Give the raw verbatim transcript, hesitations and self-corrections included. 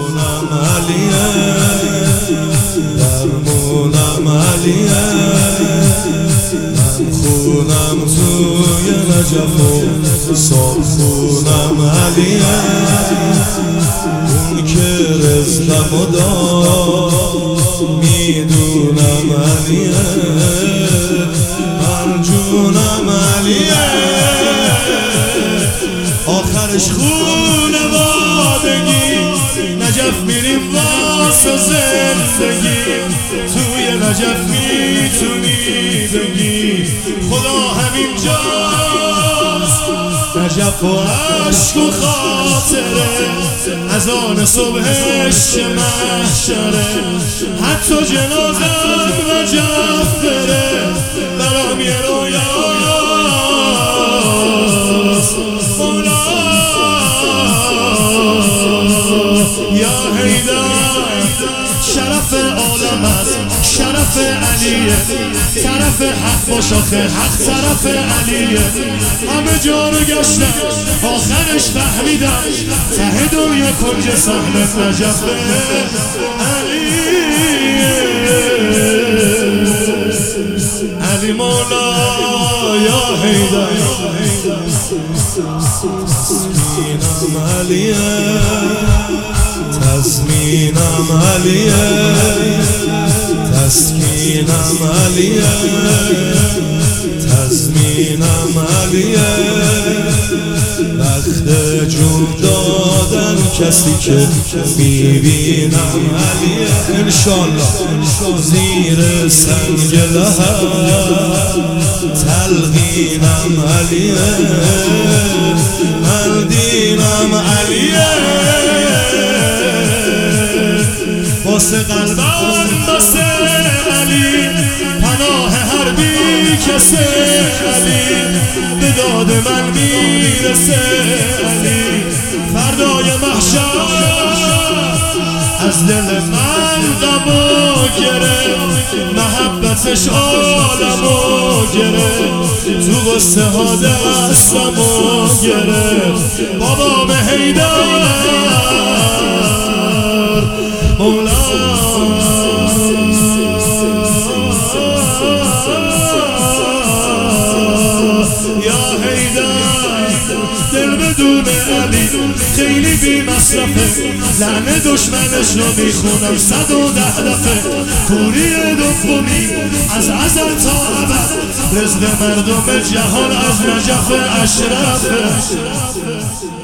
خونم علیه، درمونم علیه، من خونم توی نجف و صبح خونم علیه، اون که رزقم و داد میدونم علیه، من جونم علیه، آخرش خونوادگی، نجف میریم واسه زندگی، توی نجف میتونی بگی خدا همینجاست، نجف و عشق و خاطره، از آن صبحش محشره، حتی جنازم نجف بره برام یه رویاست. مولا یا حیدر شرف عالم است، شرف علیه، طرف حق با شاخه حق طرف علیه، همه جا رو گشتم آخرش فهمیدم ته دنیا کنج صحنه نجف علیه. علی مولا یا حیدر تسکینم علیه، تسکینم علیه، تسکینم علیه، تسکینم علیه، وقت جون دادن کسی که میبینم علیه، انشالله زیر سنگ لحد تلقینم علیه، من دینم علیه، واسه قلبم واسه علی، پناه هر بی کسه علی، به داد من میرسه علی، فردای محشر از دل من غمو گرفت، محبتش عالمو گرفت، تو غصه ها دستمو گرفت، بابام حیدر مولا یا حیدر، دل بدون علی خیلی بی مصرفه، لعن دشمنش رو میخونم صد و ده دفعه، کوری دومی از ازل تا ابد، رزق مردم جهان از نجف اشرفه.